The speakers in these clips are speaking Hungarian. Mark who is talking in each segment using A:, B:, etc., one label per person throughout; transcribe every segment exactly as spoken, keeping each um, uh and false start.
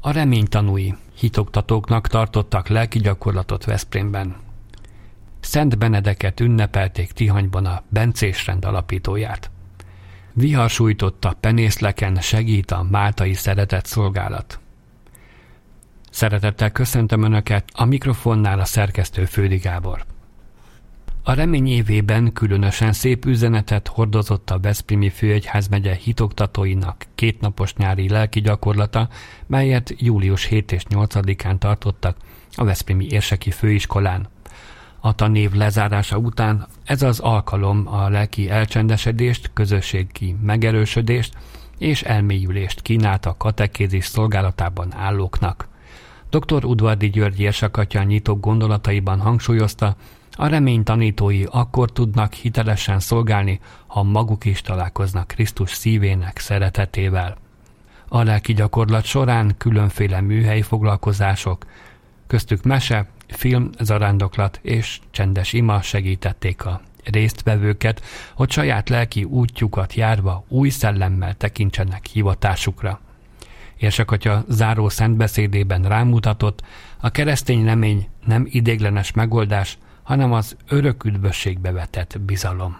A: A reménytanúi, hitoktatóknak tartottak lelki gyakorlatot Veszprémben. Szent Benedeket ünnepelték Tihanyban a bencés rend alapítóját. Vihar sújtotta penészleken, segít a máltai szeretett szolgálat. Szeretettel köszöntöm Önöket, a mikrofonnál a szerkesztő Fődi Gábor. A remény évében különösen szép üzenetet hordozott a Veszprémi Főegyházmegye hitoktatóinak kétnapos nyári lelki gyakorlata, melyet július hetedikén és nyolcadikán tartottak a Veszprémi Érseki Főiskolán. A tanév lezárása után ez az alkalom a lelki elcsendesedést, közösségi megerősödést és elmélyülést kínált a katekézis szolgálatában állóknak. dr. Udvardi György érsakatya nyitó gondolataiban hangsúlyozta, a remény tanítói akkor tudnak hitelesen szolgálni, ha maguk is találkoznak Krisztus szívének szeretetével. A lelki gyakorlat során különféle műhelyi foglalkozások, köztük mese, film, zarándoklat és csendes ima segítették a résztvevőket, hogy saját lelki útjukat járva új szellemmel tekintsenek hivatásukra. Érsakatya záró szentbeszédében rámutatott, a keresztény remény nem ideiglenes megoldás, hanem az örök üdvösségbe vetett bizalom.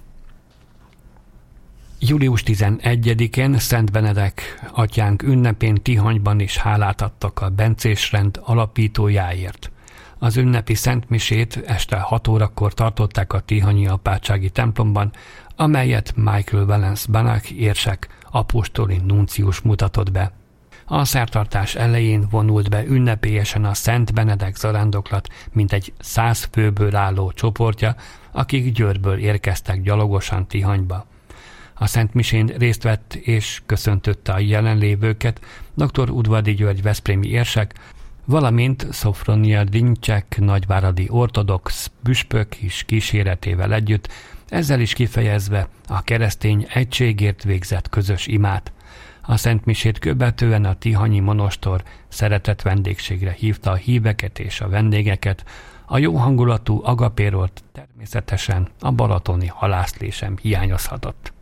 A: július tizenegyedikén Szent Benedek atyánk ünnepén Tihanyban is hálát adtak a bencés rend alapítójáért. Az ünnepi szentmisét este hat órakor tartották a tihanyi apátsági templomban, amelyet Michael Valence Banach érsek apostoli nuncius mutatott be. A szertartás elején vonult be ünnepélyesen a Szent Benedek zarándoklat mintegy száz főből álló csoportja, akik Győrből érkeztek gyalogosan Tihanyba. A Szent Misén részt vett és köszöntötte a jelenlévőket dr. Udvardi György veszprémi érsek, valamint Szofronia Dincsek nagyváradi ortodox püspök is kíséretével együtt, ezzel is kifejezve a keresztény egységért végzett közös imát. A Szent Misét követően a tihanyi monostor szeretett vendégségre hívta a híveket és a vendégeket, a jó hangulatú agapéról természetesen a balatoni halászlé sem hiányozhatott.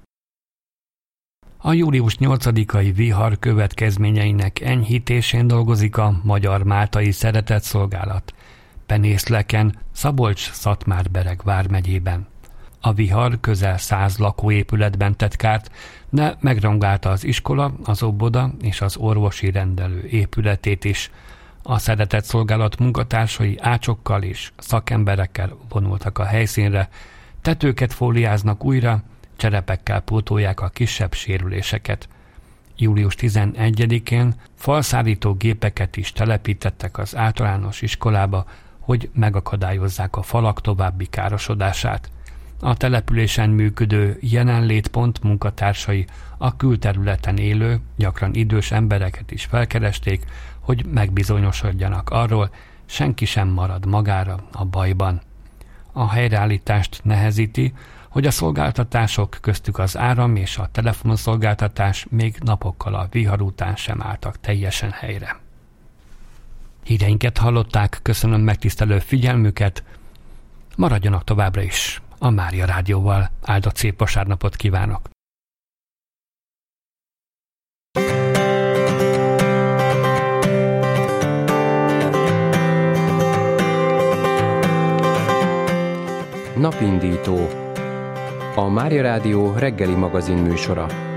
A: A július nyolcadikai vihar következményeinek enyhítésén dolgozik a Magyar Máltai Szeretett Szolgálat Penészleken, Szabolcs-Szatmár-Bereg vármegyében. A vihar közel száz lakóépületben tett kárt, de megrongálta az iskola, az óvoda és az orvosi rendelő épületét is. A Szeretett Szolgálat munkatársai ácsokkal és szakemberekkel vonultak a helyszínre, tetőket fóliáznak újra, cserepekkel pótolják a kisebb sérüléseket. július tizenegyedikén falszárító gépeket is telepítettek az általános iskolába, hogy megakadályozzák a falak további károsodását. A településen működő jelenlétpont munkatársai a külterületen élő, gyakran idős embereket is felkeresték, hogy megbizonyosodjanak arról, senki sem marad magára a bajban. A helyreállítást nehezíti, hogy a szolgáltatások, köztük az áram és a telefonszolgáltatás még napokkal a vihar után sem álltak teljesen helyre. Híreinket hallották, köszönöm megtisztelő figyelmüket, maradjanak továbbra is a Mária Rádióval, áldott szép vasárnapot kívánok!
B: Napindító. A Mária Rádió reggeli magazin műsora.